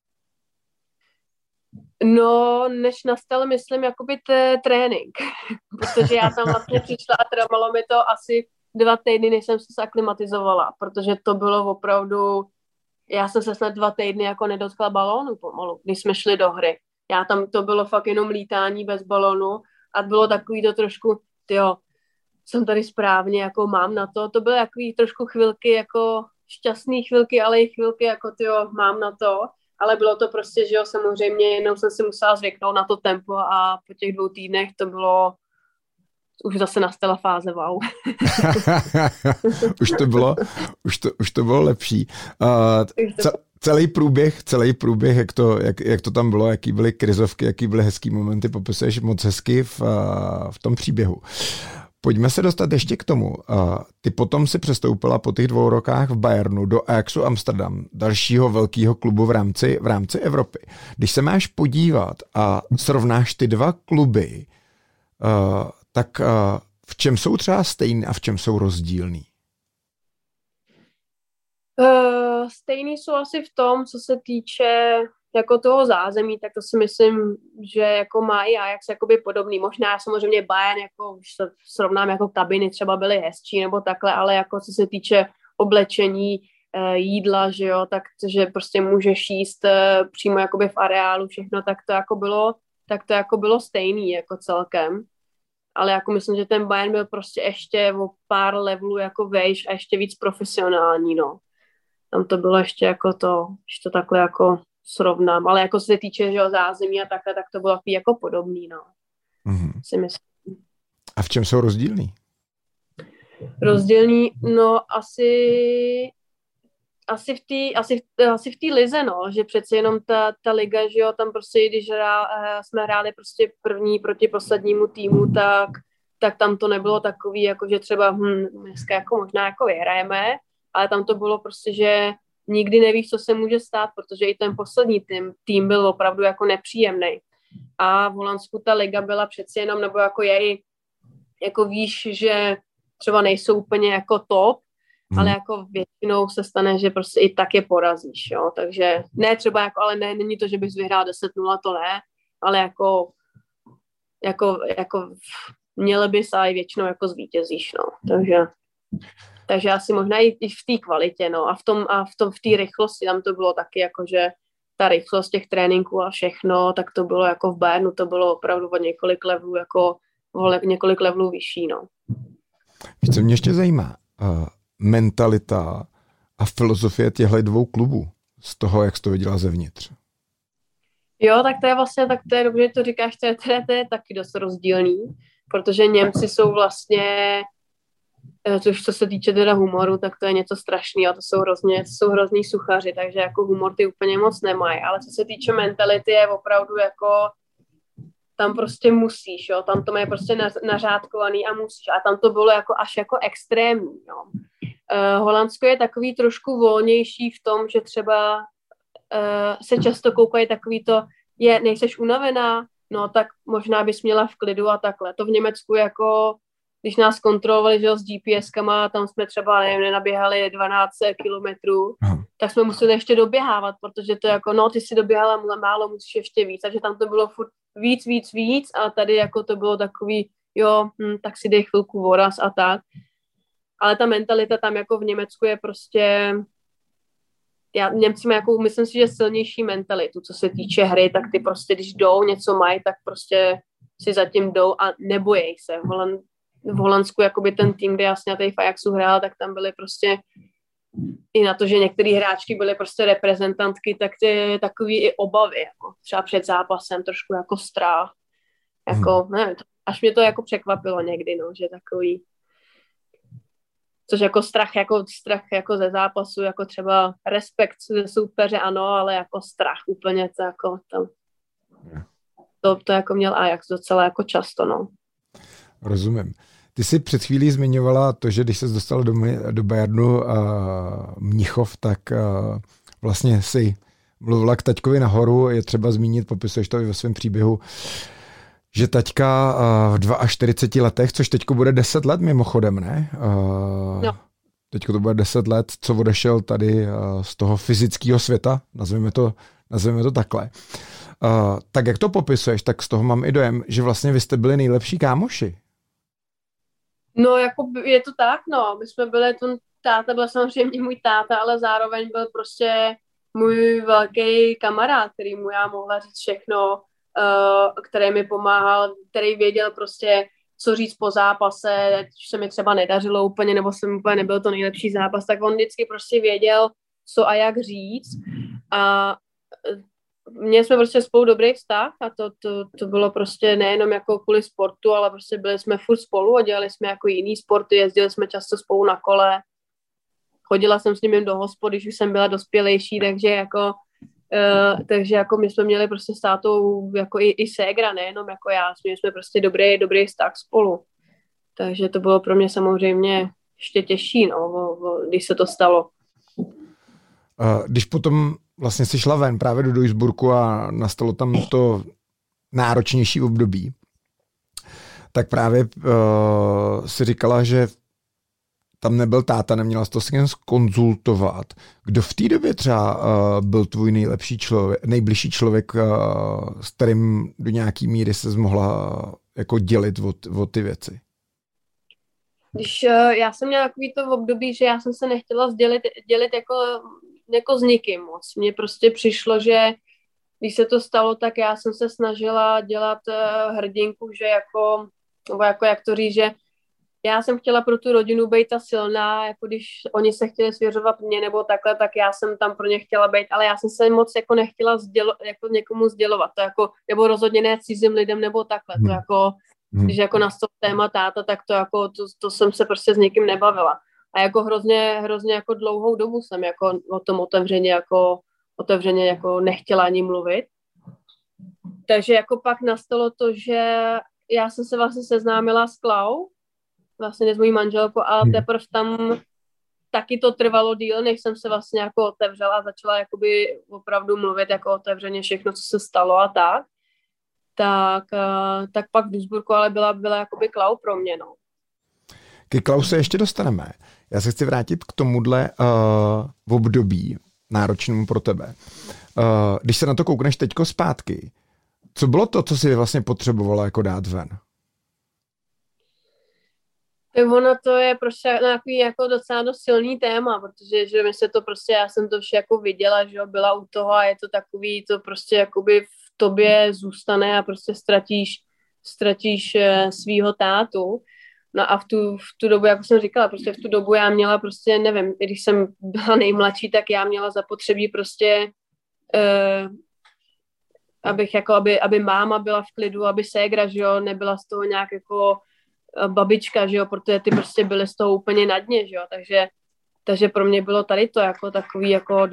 No, než nastal, myslím, jakoby trénink, protože já tam vlastně přišla a trvalo mi to asi 2 týdny, než jsem se zaklimatizovala, protože to bylo opravdu, já jsem se snad 2 týdny jako nedotkla balónu pomalu, když jsme šli do hry. To bylo fakt jenom lítání bez balónu a bylo takový to trošku, tyjo, jsem tady správně, jako mám na to. To byly takový trošku chvilky, jako šťastné chvilky, ale i chvilky, jako tyjo, mám na to. Ale bylo to prostě, že jo, samozřejmě, jenom jsem si musela zvyknout na to tempo a po těch 2 týdnech to bylo, už zase nastala fáze wow. už to bylo lepší. Celý průběh, jak to tam bylo, jaký byly krizovky, jaký byly hezký momenty, popisuješ moc hezky v tom příběhu. Pojďme se dostat ještě k tomu. Ty potom si přestoupila po těch 2 rokách v Bayernu do Ajaxu Amsterdam, dalšího velkého klubu v rámci Evropy. Když se máš podívat a srovnáš ty 2 kluby, tak v čem jsou třeba stejný a v čem jsou rozdílný? Stejný jsou asi v tom, co se týče jako toho zázemí, tak to si myslím, že jako má i Ajax jakoby podobný. Možná samozřejmě Bayern, jako když se srovnám, jako kabiny třeba byly hezčí nebo takhle, ale jako co se týče oblečení, jídla, že jo, tak že prostě můžeš jíst přímo jakoby v areálu všechno, tak to jako bylo stejný jako celkem. Ale jako myslím, že ten Bayern byl prostě ještě o pár levelů jako vejš a ještě víc profesionální, no. Tam to bylo ještě jako to, když to takhle jako srovnám, ale jako se týče, že o zázemí a takhle, tak to bylo jako podobný, no. Mm-hmm. Si myslím. A v čem jsou rozdílný? Rozdílný, no asi v té lize, no, že přece jenom ta liga, že jo, tam prostě, když jsme hráli prostě první proti poslednímu týmu, tak tak tam to nebylo takový, jako že třeba dneska jako možná jako vyhrajeme, ale tam to bylo prostě, že nikdy nevíš, co se může stát, protože i ten poslední tým byl opravdu jako nepříjemný. A v Holandsku ta liga byla přeci jenom, nebo jako je, jako víš, že třeba nejsou úplně jako top, ale jako většinou se stane, že prostě i tak je porazíš, jo, takže ne třeba jako, ale ne, není to, že bys vyhrál 10-0, to ne, ale jako měli bys a i většinou jako zvítězíš, no, takže asi možná i v té kvalitě, no, v té rychlosti, tam to bylo taky jako, že ta rychlost těch tréninků a všechno, tak to bylo jako v Bayernu, to bylo opravdu o několik levelů, jako několik levelů vyšší, no. Víš, co mě ještě zajímá? Mentalita a filozofie těchto dvou klubů z toho, jak jsi to viděla zevnitř. Jo, tak to je vlastně, tak to je dobře, že to říkáš, to je taky dost rozdílný, protože Němci jsou vlastně, což co se týče teda humoru, tak to je něco strašného, to jsou hrozný suchaři, takže jako humor ty úplně moc nemají, ale co se týče mentality je opravdu jako tam prostě musíš, jo, tam to mají prostě nařádkovaný a musíš, a tam to bylo jako až jako extrémní, jo. Holandsko je takový trošku volnější v tom, že třeba se často koukají takový to, nejseš unavená, no tak možná bys měla v klidu a takhle. To v Německu jako, když nás kontrolovali, že jo, s GPS-kama, tam jsme třeba, nevím, nenaběhali 12 kilometrů, tak jsme museli ještě doběhávat, protože to jako, no, ty si doběhala málo, musíš ještě víc, takže tam to bylo furt víc a tady jako to bylo takový, jo, tak si dej chvilku voraz a tak. Ale ta mentalita tam jako v Německu je prostě, Němci mají jako, myslím si, že silnější mentalitu, co se týče hry, tak ty prostě, když jdou, něco mají, tak prostě si zatím jdou a nebojí se. V Holandsku jakoby ten tým, kde jasně na té Ajaxu hrál, tak tam byly prostě i na to, že některé hráčky byly prostě reprezentantky, tak ty takový i obavy, jako třeba před zápasem, trošku jako strach. Jako, nevím, až mě to jako překvapilo někdy, no, že takový, což jako strach jako ze zápasu, jako třeba respekt ze soupeře, ano, ale jako strach úplně to jako to jako měl Ajax docela jako často, no. Rozumím. Ty jsi před chvílí zmiňovala to, že když ses dostal do Bayernu Mnichov, tak vlastně si mluvila k taťkovi nahoru, je třeba zmínit, popisuješ to i ve svém příběhu, že taťka v 42 letech, což teďko bude 10 let mimochodem, ne? No. Teďko to bude 10 let, co odešel tady z toho fyzického světa, nazveme to takhle. Tak jak to popisuješ, tak z toho mám i dojem, že vlastně vy jste byli nejlepší kámoši. No, jako je to tak, no. My jsme byli, táta byl samozřejmě můj táta, ale zároveň byl prostě můj velký kamarád, který mu já mohla říct všechno, který mi pomáhal, který věděl prostě, co říct po zápase, ať se mi třeba nedařilo úplně, nebo jsem úplně nebyl to nejlepší zápas, tak on vždycky prostě věděl, co a jak říct. A měli jsme prostě spolu dobrý vztah a to bylo prostě nejenom jako kvůli sportu, ale prostě byli jsme furt spolu a dělali jsme jako jiný sporty, jezdili jsme často spolu na kole. Chodila jsem s ním do hospody, když už jsem byla dospělejší, takže jako my jsme měli prostě s tátou jako i ségra, nejenom jako já, měli jsme prostě dobrý vztah spolu. Takže to bylo pro mě samozřejmě ještě těžší, no, když se to stalo. Když potom vlastně si šla ven právě do Duisburgu a nastalo tam to náročnější období, tak právě si říkala, že tam nebyl táta, neměla jsi to s kým konzultovat. Kdo v té době třeba byl tvůj nejbližší člověk, s kterým do nějaký míry ses mohla jako dělit o ty věci? Když já jsem měla takový to v období, že já jsem se nechtěla dělit jako s nikým moc. Mně prostě přišlo, že když se to stalo, tak já jsem se snažila dělat hrdinku, že nebo jak to říct, že já jsem chtěla pro tu rodinu být ta silná, jako když oni se chtěli svěřovat mě nebo takhle, tak já jsem tam pro ně chtěla být, ale já jsem se moc jako nechtěla jako někomu sdělovat, to jako, nebo rozhodně ne cizím lidem nebo takhle, to jako, když jako nastalo téma táta, tak to jako, to jsem se prostě s někým nebavila. A jako hrozně jako dlouhou dobu jsem jako o tom otevřeně jako nechtěla ani mluvit. Takže jako pak nastalo to, že já jsem se vlastně seznámila s Klau, vlastně s mojí manželkou, a teprve tam taky to trvalo díl, než jsem se vlastně jako otevřela a začala jakoby opravdu mluvit jako otevřeně všechno, co se stalo a tak. Tak pak v Duisburgu ale byla jakoby Klau pro mě, no. Ke Klau se ještě dostaneme. Já se chci vrátit k tomuhle v období náročnému pro tebe. Když se na to koukneš teďko zpátky, co bylo to, co jsi vlastně potřebovala jako dát ven? Tak ono to je prostě takový jako docela dost silný téma, protože že mi se to prostě, já jsem to vše jako viděla, že jo, byla u toho a je to takový, to prostě jakoby v tobě zůstane a prostě ztratíš svýho tátu. No a v tu dobu, jako jsem říkala, prostě v tu dobu já měla prostě, nevím, když jsem byla nejmladší, tak já měla zapotřebí prostě, aby máma byla v klidu, aby ségra, že jo, nebyla z toho nějak jako babička, že jo, protože ty prostě byly z toho úplně na dně, že jo, takže pro mě bylo tady to jako takový jako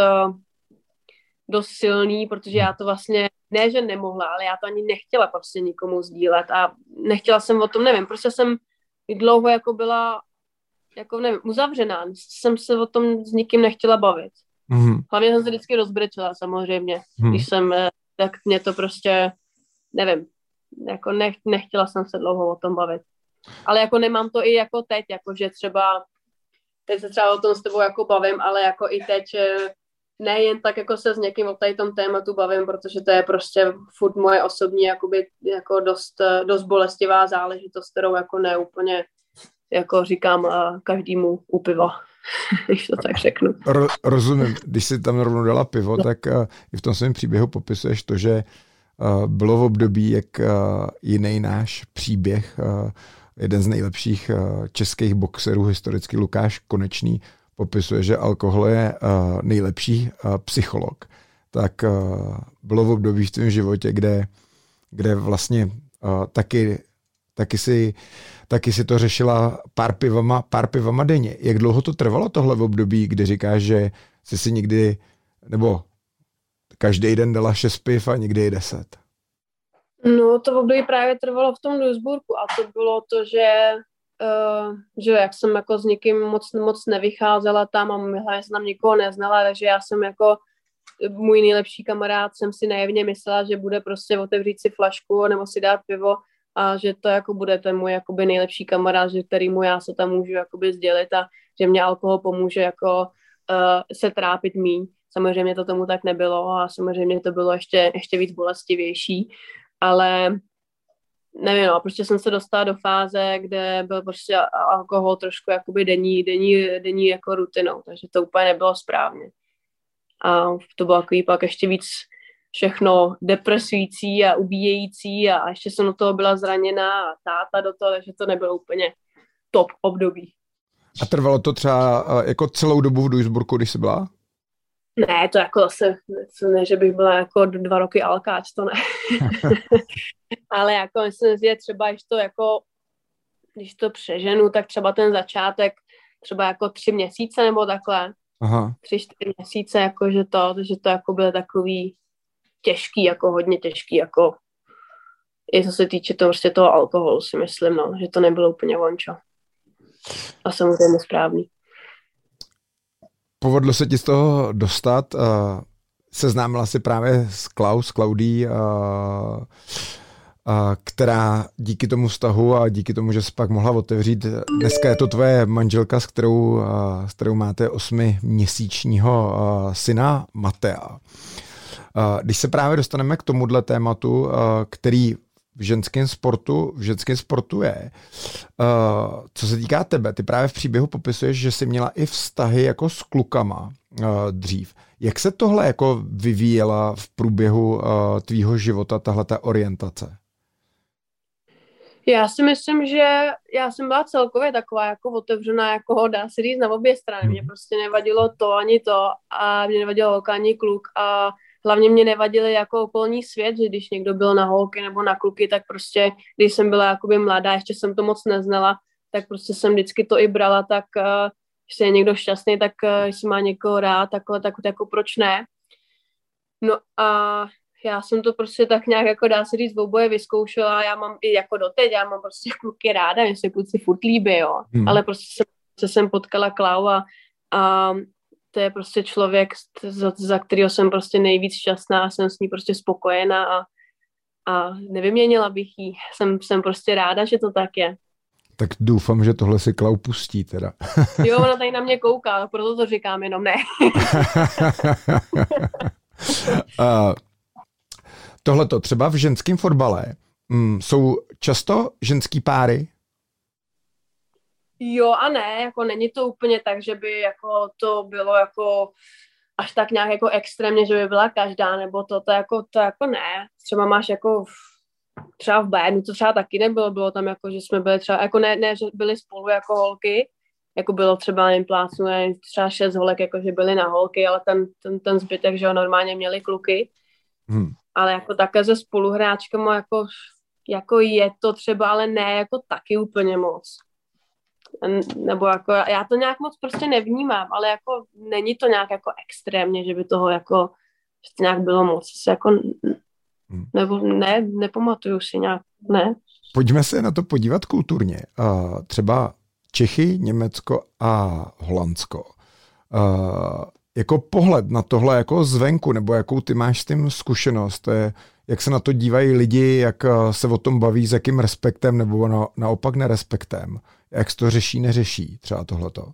dost silný, protože já to vlastně, ne, že nemohla, ale já to ani nechtěla prostě nikomu sdílet a nechtěla jsem o tom, nevím, prostě jsem dlouho jako byla, jako nevím, uzavřená, jsem se o tom s nikým nechtěla bavit. Hlavně jsem se vždycky rozbrečela samozřejmě, když jsem, tak mě to prostě, nevím, jako nechtěla jsem se dlouho o tom bavit. Ale jako nemám to i jako teď, jako že třeba, teď se třeba o tom s tebou jako bavím, ale jako i teď, nejen tak jako se s někým o tady tom tématu bavím, protože to je prostě furt moje osobní jakoby, jako dost bolestivá záležitost, kterou jako neúplně jako říkám každému u piva, když to tak řeknu. Rozumím, když si tam rovnou dala pivo, tak i v tom svém příběhu popisuješ to, že bylo v období, jak jiný náš příběh, jeden z nejlepších českých boxerů historicky Lukáš Konečný popisuje, že alkohol je nejlepší psycholog. Tak bylo v období v tvém životě, kde vlastně taky si to řešila pár pivama denně. Jak dlouho to trvalo tohle v období, kdy říkáš, že jsi si nikdy, nebo každý den dala 6 piv a nikdy 10? No, to v období právě trvalo v tom Duisburgu a to bylo to, že jak jsem jako s nikým moc nevycházela tam a hlavně jsem tam nikoho neznala, takže já jsem jako můj nejlepší kamarád jsem si naivně myslela, že bude prostě otevřít si flašku nebo si dát pivo a že to jako bude ten můj jakoby nejlepší kamarád, že kterýmu já se tam můžu jakoby sdělit a že mě alkohol pomůže jako se trápit míň. Samozřejmě to tomu tak nebylo a samozřejmě to bylo ještě víc bolestivější, ale nevím, no, prostě jsem se dostala do fáze, kde byl prostě alkohol trošku jakoby denní jako rutinou, takže to úplně nebylo správně. A to bylo takový pak ještě víc všechno depresující a ubíjející a ještě jsem do toho byla zraněná a táta do toho, takže to nebylo úplně top období. A trvalo to třeba jako celou dobu v Duisburgu, když jsi byla? Ne, to jako zase, ne, že bych byla jako 2 roky alkáč, to ne. Ale jako myslím, že třeba, když to přeženu, tak třeba ten začátek, třeba jako 3 měsíce nebo takhle. Aha. 3-4 měsíce, jako, že to jako bylo takový těžký, jako hodně těžký, jako i co se týče prostě toho alkoholu, si myslím, no, že to nebylo úplně vončo. A samozřejmě správný. Povedlo se ti z toho dostat, seznámila si právě s Klaudí, která díky tomu vztahu a díky tomu, že jsi pak mohla otevřít, dneska je to tvoje manželka, s kterou máte 8měsíčního syna Matea. Když se právě dostaneme k tomuhle tématu, který v ženském sportu je. Co se týká tebe, ty právě v příběhu popisuješ, že jsi měla i vztahy jako s klukama dřív. Jak se tohle jako vyvíjela v průběhu tvýho života, tahleta orientace? Já si myslím, že já jsem byla celkově taková jako otevřená, jako dá se říct na obě strany. Mně prostě nevadilo to ani to a mě nevadilo holka ani kluk a hlavně mě nevadily jako okolní svět, že když někdo byl na holky nebo na kluky, tak prostě, když jsem byla jakoby mladá, ještě jsem to moc neznala, tak prostě jsem vždycky to i brala, tak když je někdo šťastný, tak když má někoho rád, takhle, tak jako proč ne. No a já jsem to prostě tak nějak, jako dá se říct, v oboje vyzkoušela, já mám i jako doteď, já mám prostě kluky ráda, mě se kluci furt líbí, jo, ale prostě jsem potkala Klau a to je prostě člověk, za kterého jsem prostě nejvíc šťastná a jsem s ní prostě spokojená a nevyměnila bych jí. Jsem prostě ráda, že to tak je. Tak doufám, že tohle si Klau pustí teda. Jo, ona tady na mě kouká, proto to říkám, jenom ne. Tohleto třeba v ženském fotbale jsou často ženský páry? Jo a ne, jako není to úplně tak, že by jako to bylo jako až tak nějak jako extrémně, že by byla každá, nebo to jako ne. Třeba máš jako třeba v Bayernu to třeba taky nebylo, bylo tam jako, že jsme byli třeba, jako ne, že byli spolu jako holky, jako bylo třeba jen plácnu, třeba 6 holek, jako že byly na holky, ale ten zbytek, že jo, normálně měli kluky. Ale jako také se spoluhráčkama jako je to třeba, ale ne jako taky úplně moc. Nebo jako, já to nějak moc prostě nevnímám, ale jako není to nějak jako extrémně, že by toho jako, že to nějak bylo moc, jako, nebo ne, nepamatuju si nějak, ne. Pojďme se na to podívat kulturně. Třeba Čechy, Německo a Holandsko. Jako pohled na tohle jako zvenku, nebo jakou ty máš s tím zkušenost, jak se na to dívají lidi, jak se o tom baví, s jakým respektem, nebo naopak nerespektem. Jak se to řeší, neřeší třeba tohleto?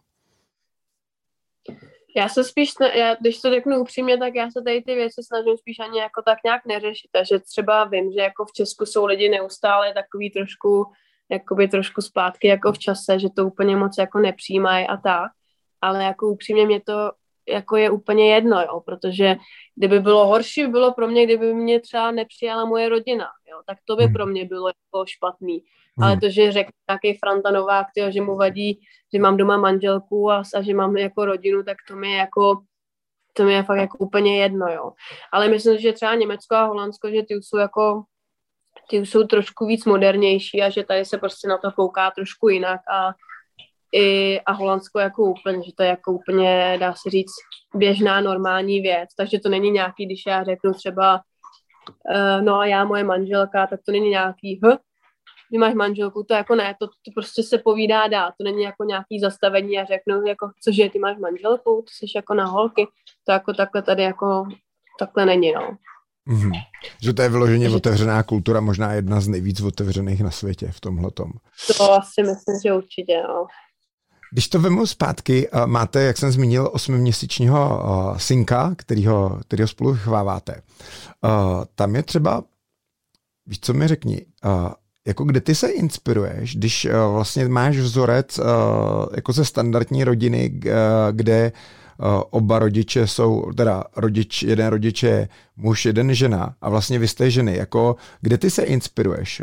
Já se spíš, když to řeknu upřímně, tak já se tady ty věci snažím spíš ani jako tak nějak neřešit. Takže třeba vím, že jako v Česku jsou lidi neustále takový trošku zpátky jako v čase, že to úplně moc jako nepřijímají a tak. Ale jako upřímně mě to jako je úplně jedno, jo, protože kdyby bylo horší, bylo pro mě, kdyby mě třeba nepřijala moje rodina, jo, tak to by pro mě bylo jako špatný. Ale to, že řekne nějaký Franta Novák, tyjo, že mu vadí, že mám doma manželku a že mám jako rodinu, tak to mi je fakt jako úplně jedno, jo. Ale myslím, že třeba Německo a Holandsko, že ty už jsou trošku víc modernější a že tady se prostě na to kouká trošku jinak a Holandsko jako úplně, že to je jako úplně, dá se říct, běžná normální věc, takže to není nějaký, když já řeknu třeba no a já moje manželka, tak to není nějaký ty máš manželku, to jako ne, to prostě se povídá dál, to není jako nějaký zastavení a řeknu, jako cože, ty máš manželku, ty jsi jako na holky, to jako takhle tady jako takhle není, no. Že to je vyloženě otevřená kultura, možná jedna z nejvíc otevřených na světě v tomhletom. To asi myslím, že určitě, no. Když to vemu zpátky, máte, jak jsem zmínil, 8měsíčního synka, kterýho spolu vychováváte. Tam je třeba, víš, co mi řekni, jako kde ty se inspiruješ, když vlastně máš vzorec jako ze standardní rodiny, kde oba rodiče jsou, teda jeden rodič je muž, jeden žena a vlastně vy jste ženy, jako kde ty se inspiruješ,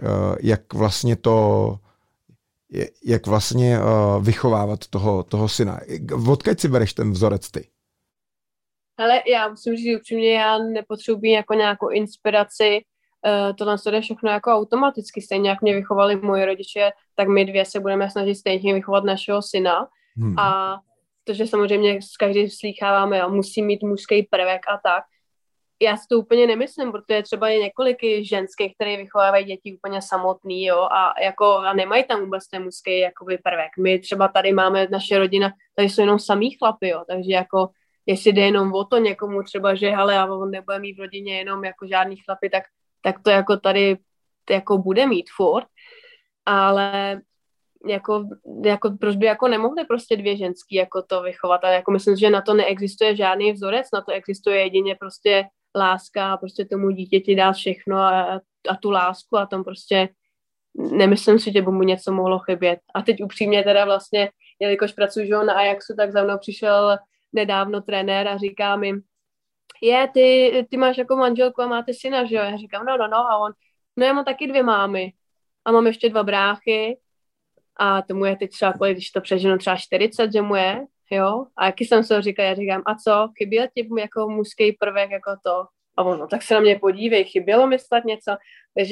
jak vlastně vychovávat toho syna. Odkud si bereš ten vzorec ty? Hele, já musím říct upřímně, já nepotřebuji jako nějakou inspiraci, tohle to jde všechno jako automaticky, stejně jak mě vychovali moji rodiče, tak my dvě se budeme snažit stejně vychovat našeho syna a protože samozřejmě každý slýcháváme, jo, musí mít mužský prvek a tak. Já si to úplně nemyslím, protože třeba je několik ženských, které vychovávají děti úplně samotný, jo, a nemají tam vůbec ten mužský jakoby prvek. My třeba tady máme naše rodina, tady jsou jenom samý chlapy, jo, takže jako jestli jde jenom o to někomu třeba, že hele, a on nebude mít v rodině jenom jako žádný chlapy, tak to jako tady jako bude mít furt, ale jako proč by jako nemohly prostě dvě ženský jako to vychovat, ale jako myslím, že na to neexistuje žádný vzorec, na to existuje jedině prostě láska a prostě tomu dítěti dát všechno a tu lásku a tam prostě nemyslím si, že by mu něco mohlo chybět. A teď upřímně teda vlastně, jelikož pracuji na Ajaxu, tak za mnou přišel nedávno trenér a říká mi, ty máš jako manželku a máte syna, že jo? Já říkám, no a on, no já mám taky 2 mámy a mám ještě 2 bráchy a tomu je teď třeba, když to přeženu třeba 40, že mu je, jo? A jaký jsem se ho říkal, já říkám, a co, chyběl ti jako mužský prvek jako to? A on, no tak se na mě podívej, chybělo mi snad něco, takže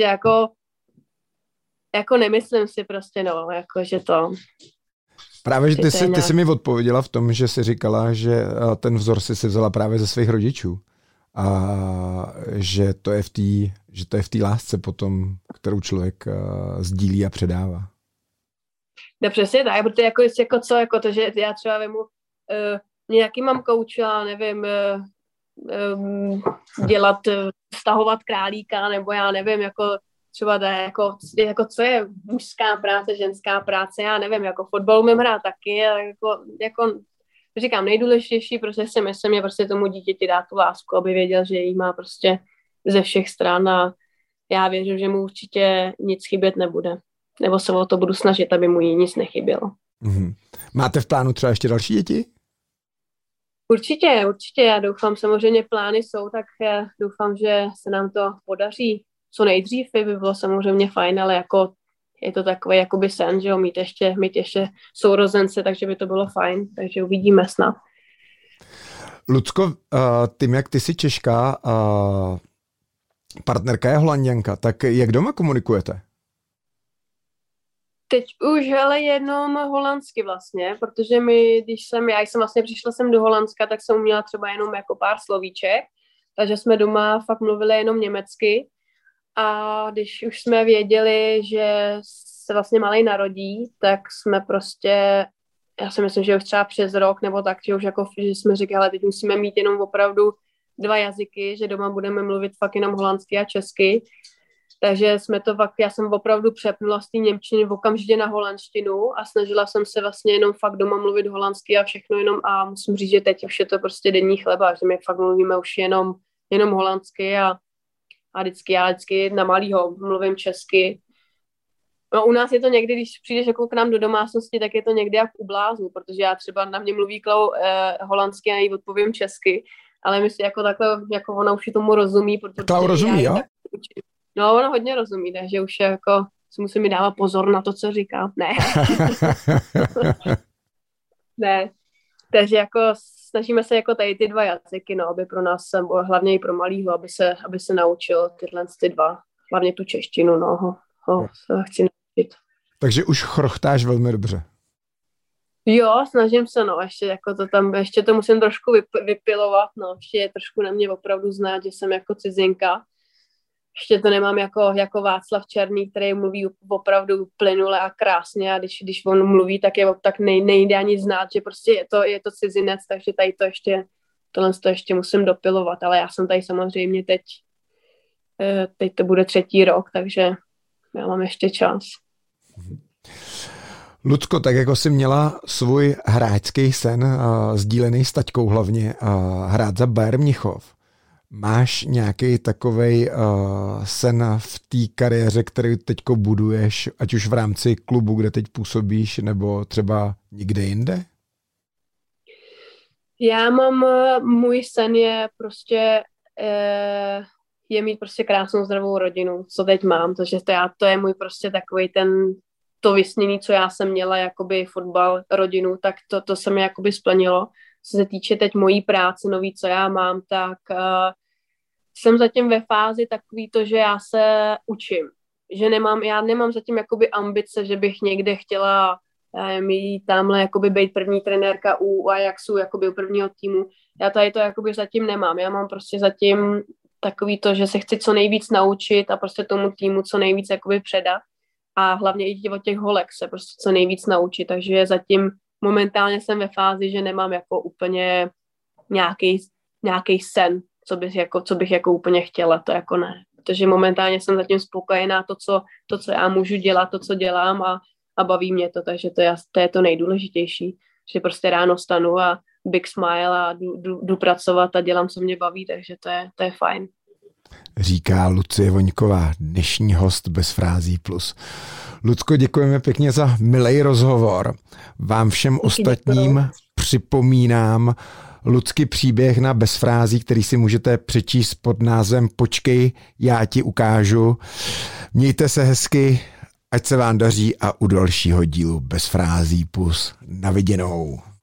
jako nemyslím si prostě, no, jako že to... Právě, že ty jsi mi odpověděla v tom, že jsi říkala, že ten vzor si vzala právě ze svých rodičů. a že to je v té lásce potom, kterou člověk sdílí a předává. No přesně tak, protože jako to, že já třeba vemu nějaký mám kouče, nevím, dělat, stahovat králíka, nebo já nevím, jako třeba jako co je mužská práce, ženská práce, já nevím, jako fotbal umím hrát taky, ale jako říkám, nejdůležitější, protože si myslím, je prostě tomu dítěti dát tu lásku, aby věděl, že jí má prostě ze všech stran a já věřím, že mu určitě nic chybět nebude. Nebo se o to budu snažit, aby mu jí nic nechybělo. Mm-hmm. Máte v plánu třeba ještě další děti? Určitě. Já doufám, samozřejmě plány jsou, tak doufám, že se nám to podaří co nejdřív, by bylo samozřejmě fajn, ale jako je to takový jakoby sen, že jo, mít ještě sourozence, takže by to bylo fajn, takže uvidíme snad. Lucko, tím, jak ty jsi Češka a partnerka je Holanďanka, tak jak doma komunikujete? Teď už ale jenom holandsky vlastně, protože já jsem vlastně přišla sem do Holandska, tak jsem uměla třeba jenom jako pár slovíček, takže jsme doma fakt mluvili jenom německy a když už jsme věděli, že se vlastně malej narodí, tak jsme prostě, já si myslím, že už třeba přes rok nebo tak, že už jako, že jsme říkali, ale teď musíme mít jenom opravdu 2 jazyky, že doma budeme mluvit fakt jenom holandsky a česky. Takže já jsem opravdu přepnula z té němčiny okamžitě na holandštinu a snažila jsem se vlastně jenom fakt doma mluvit holandsky a všechno jenom a musím říct, že teď už je to prostě denní chleba, že my fakt mluvíme už jenom holandsky a já vždycky na malýho mluvím česky. No u nás je to někdy, když přijdeš jako k nám do domácnosti, tak je to někdy jak u bláznu, protože já třeba na mě mluví Klau holandsky a jí odpovím česky, ale myslím jako takhle, jako ona už tomu rozumí. Klau rozumí, jo? No, ona hodně rozumí, takže už jako si musím mi dávat pozor na to, co říká. Ne. Ne. Takže jako snažíme se jako tady ty 2 jazyky, no, aby pro nás, hlavně i pro malýho, aby se naučil tyhle ty 2, hlavně tu češtinu, no, se chci naučit. Takže už chrochtáš velmi dobře. Jo, snažím se, no, ještě to musím trošku vypilovat, no, ještě je trošku na mě opravdu znát, že jsem jako cizinka. Ještě to nemám jako Václav Černý, který mluví opravdu plynule a krásně a když on mluví, tak nejde ani znát, že prostě je to cizinec, takže tady tohle ještě musím dopilovat, ale já jsem tady samozřejmě teď to bude 3. rok, takže já mám ještě čas. Lucko, tak jako jsi měla svůj hráčský sen, sdílený s taťkou hlavně, hrát za Bayern Mnichov. Máš nějaký takovej sen v té kariéře, který teďko buduješ, ať už v rámci klubu, kde teď působíš, nebo třeba někde jinde? Můj sen je prostě je mít prostě krásnou zdravou rodinu, co teď mám, takže to je můj prostě takovej to vysnění, co já jsem měla, jakoby fotbal, rodinu, tak to se mi jakoby splnilo. Co se týče teď mojí práce, nový, co já mám, tak jsem zatím ve fázi takový to, že já se učím. Že já nemám zatím jakoby ambice, že bych někde chtěla jít tamhle jakoby být první trenérka u Ajaxu, jakoby u prvního týmu. Já tady to jakoby zatím nemám. Já mám prostě zatím takový to, že se chci co nejvíc naučit a prostě tomu týmu co nejvíc jakoby předat. A hlavně i od těch holek se prostě co nejvíc naučit. Takže zatím momentálně jsem ve fázi, že nemám jako úplně nějaký sen, co bych jako úplně chtěla, to jako ne. Protože momentálně jsem zatím spokojená to, co já můžu dělat, to, co dělám a baví mě to, takže to je to nejdůležitější. Že prostě ráno vstanu a big smile a jdu pracovat a dělám, co mě baví, takže to je fajn. Říká Lucie Voňková, dnešní host Bez frází plus. Lucko, děkujeme pěkně za milý rozhovor. Vám všem ostatním připomínám Lucky příběh na Bez frází, který si můžete přečíst pod názvem Počkej, já ti ukážu. Mějte se hezky, ať se vám daří a u dalšího dílu Bez frází plus na viděnou.